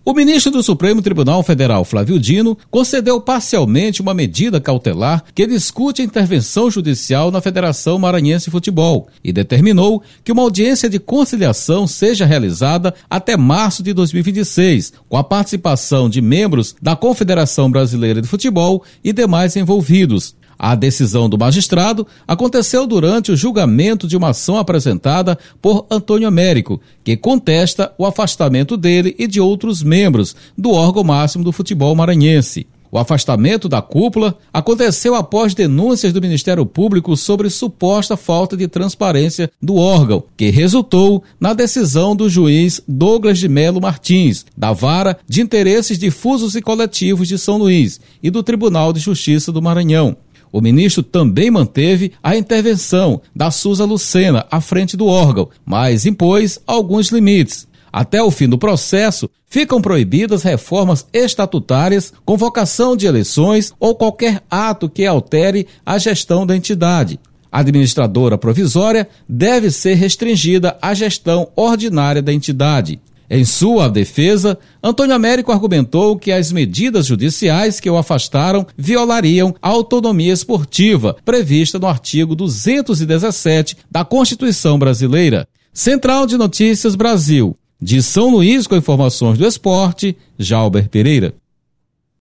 O ministro do Supremo Tribunal Federal, Flávio Dino, concedeu parcialmente uma medida cautelar que discute a intervenção judicial na Federação Maranhense de Futebol e determinou que uma audiência de conciliação seja realizada até março de 2026, com a participação de membros da Confederação Brasileira de Futebol e demais envolvidos. A decisão do magistrado aconteceu durante o julgamento de uma ação apresentada por Antônio Américo, que contesta o afastamento dele e de outros membros do órgão máximo do futebol maranhense. O afastamento da cúpula aconteceu após denúncias do Ministério Público sobre suposta falta de transparência do órgão, que resultou na decisão do juiz Douglas de Melo Martins, da Vara de Interesses Difusos e Coletivos de São Luís e do Tribunal de Justiça do Maranhão. O ministro também manteve a intervenção da Suza Lucena à frente do órgão, mas impôs alguns limites. Até o fim do processo, ficam proibidas reformas estatutárias, convocação de eleições ou qualquer ato que altere a gestão da entidade. A administradora provisória deve ser restringida à gestão ordinária da entidade. Em sua defesa, Antônio Américo argumentou que as medidas judiciais que o afastaram violariam a autonomia esportiva prevista no artigo 217 da Constituição Brasileira. Central de Notícias Brasil. De São Luís, com informações do esporte, Jalber Pereira.